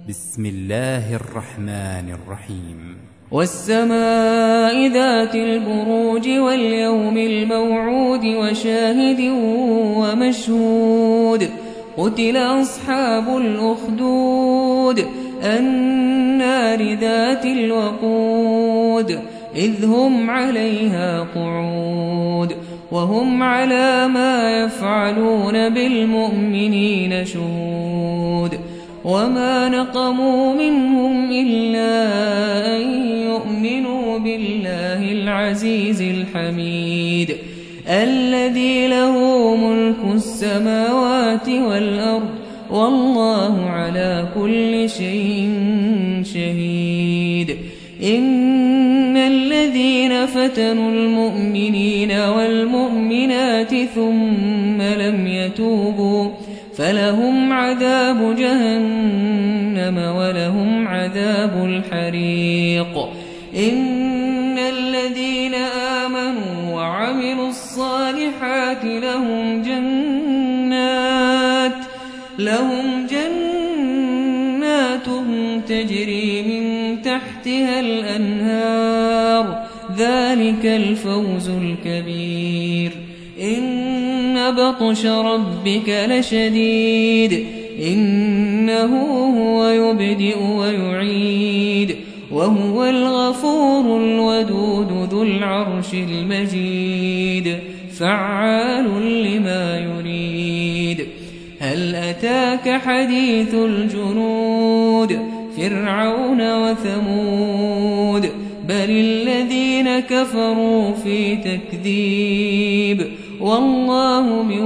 بسم الله الرحمن الرحيم والسماء ذات البروج واليوم الموعود وشاهد ومشهود قتل أصحاب الأخدود النار ذات الوقود إذ هم عليها قعود وهم على ما يفعلون بالمؤمنين شهود وما نقموا منهم إلا أن يؤمنوا بالله العزيز الحميد الذي له ملك السماوات والأرض والله على كل شيء شهيد إن الذين فتنوا المؤمنين والمؤمنات ثم لم يتوبوا فلهم عذاب جهنم ولهم عذاب الحريق إن الذين آمنوا وعملوا الصالحات لهم جنات تجري من تحتها الأنهار ذلك الفوز الكبير إن بطش ربك لشديد إنه هو يبدئ ويعيد وهو الغفور الودود ذو العرش المجيد فعال لما يريد هل أتاك حديث الجنود فرعون وثمود بل الذين كفروا في تكذيب والله من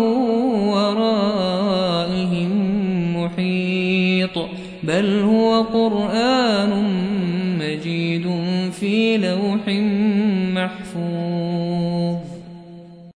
ورائهم محيط بل هو قرآن مجيد في لوح محفوظ